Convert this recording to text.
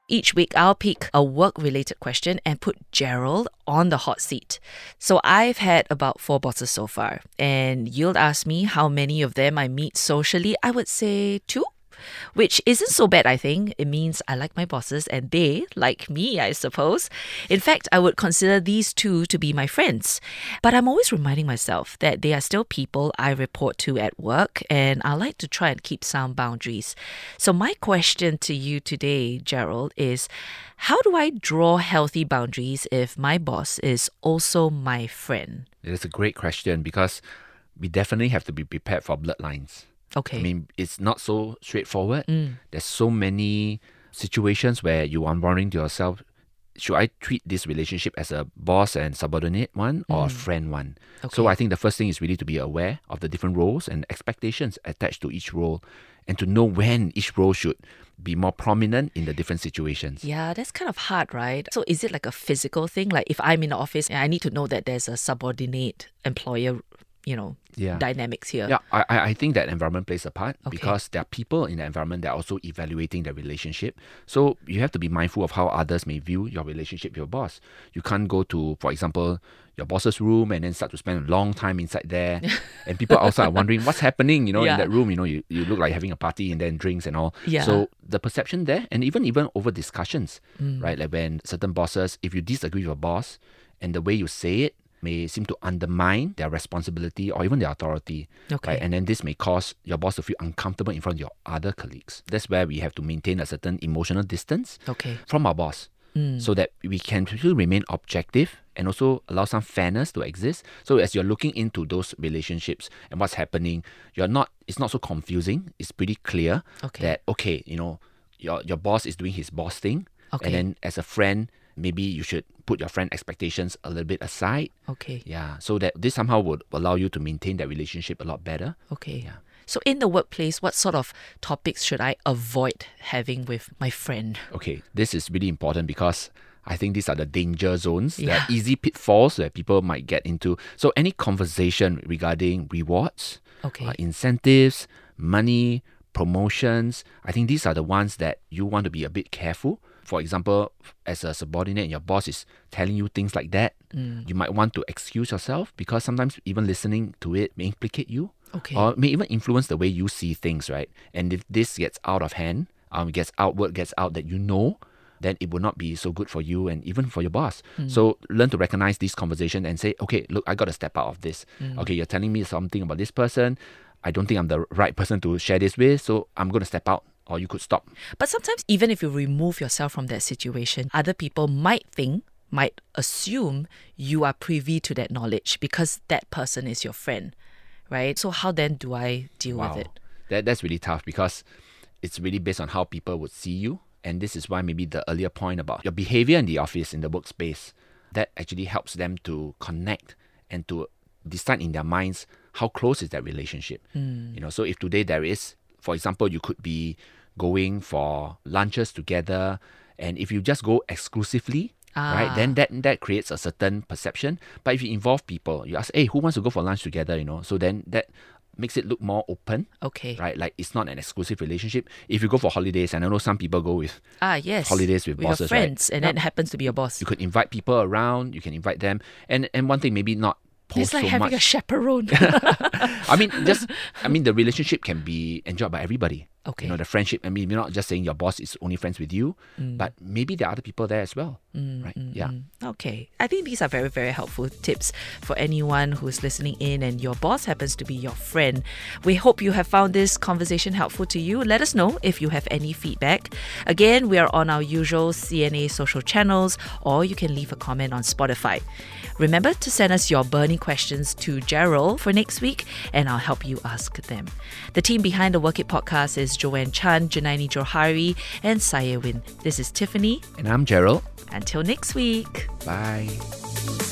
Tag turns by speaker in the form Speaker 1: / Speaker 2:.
Speaker 1: Each week, I'll pick a work-related question and put Gerald on the hot seat. So I've had about 4 bosses so far, and you'll ask me how many of them I meet socially. I would say 2. Which isn't so bad, I think. It means I like my bosses and they like me, I suppose. In fact, I would consider these 2 to be my friends. But I'm always reminding myself that they are still people I report to at work, and I like to try and keep some boundaries. So my question to you today, Gerald, is how do I draw healthy boundaries if my boss is also my friend?
Speaker 2: It's a great question because we definitely have to be prepared for bloodlines.
Speaker 1: Okay.
Speaker 2: I mean, it's not so straightforward. There's so many situations where you are wondering to yourself, should I treat this relationship as a boss and subordinate one or a friend one?
Speaker 1: Okay.
Speaker 2: So I think the first thing is really to be aware of the different roles and expectations attached to each role and to know when each role should be more prominent in the different situations.
Speaker 1: Yeah, that's kind of hard, right? So is it like a physical thing? Like if I'm in the office, I need to know that there's a subordinate employer dynamics here.
Speaker 2: Yeah, I think that environment plays a part because there are people in the environment that are also evaluating the relationship. So you have to be mindful of how others may view your relationship with your boss. You can't go to, for example, your boss's room and then start to spend a long time inside there. And people outside are wondering what's happening, in that room. You look like having a party and then drinks and all.
Speaker 1: Yeah.
Speaker 2: So the perception there, and even over discussions, right? Like when certain bosses, if you disagree with your boss and the way you say it, may seem to undermine their responsibility or even their authority.
Speaker 1: Okay.
Speaker 2: Right? And then this may cause your boss to feel uncomfortable in front of your other colleagues. That's where we have to maintain a certain emotional distance from our boss so that we can still remain objective and also allow some fairness to exist. So as you're looking into those relationships and what's happening, it's not so confusing. It's pretty clear that, your boss is doing his boss thing. And then as a friend, maybe you should put your friend expectations a little bit aside.
Speaker 1: Okay.
Speaker 2: Yeah. So that this somehow would allow you to maintain that relationship a lot better.
Speaker 1: Okay.
Speaker 2: Yeah.
Speaker 1: So in the workplace, what sort of topics should I avoid having with my friend?
Speaker 2: Okay. This is really important because I think these are the danger zones. There are easy pitfalls that people might get into. So any conversation regarding rewards, incentives, money, promotions, I think these are the ones that you want to be a bit careful. For example, as a subordinate and your boss is telling you things like that, you might want to excuse yourself because sometimes even listening to it may implicate you or may even influence the way you see things, right? And if this gets out of hand, gets out that then it will not be so good for you and even for your boss. So learn to recognize this conversation and say, okay, look, I got to step out of this. Okay, you're telling me something about this person. I don't think I'm the right person to share this with, so I'm going to step out. Or you could stop.
Speaker 1: But sometimes even if you remove yourself from that situation, other people might assume you are privy to that knowledge because that person is your friend, right? So how then do I deal with it?
Speaker 2: That's really tough because it's really based on how people would see you. And this is why maybe the earlier point about your behavior in the office, in the workspace, that actually helps them to connect and to decide in their minds how close is that relationship. So if today there is, for example, you could be going for lunches together, and if you just go exclusively, right, then that creates a certain perception. But if you involve people, you ask, hey, who wants to go for lunch together, so then that makes it look more open. Right? Like it's not an exclusive relationship. If you go for holidays, and I know some people go with holidays with bosses,
Speaker 1: your friends,
Speaker 2: right?
Speaker 1: And then it happens to be your boss.
Speaker 2: You could invite people around, you can invite them. And one thing, maybe not post
Speaker 1: it's like
Speaker 2: so
Speaker 1: having
Speaker 2: much.
Speaker 1: a chaperone.
Speaker 2: The relationship can be enjoyed by everybody. The friendship, you're not just saying your boss is only friends with you, but maybe there are other people there as well. Right? Yeah.
Speaker 1: Okay. I think these are very, very helpful tips for anyone who's listening in and your boss happens to be your friend. We hope you have found this conversation helpful to you. Let us know if you have any feedback. Again, we are on our usual CNA social channels, or you can leave a comment on Spotify. Remember to send us your burning questions to Gerald for next week, and I'll help you ask them. The team behind the Work It podcast is Joanne Chan, Junaini Johari, and Saya Win. This is Tiffany.
Speaker 2: And I'm Gerald.
Speaker 1: Until next week.
Speaker 2: Bye.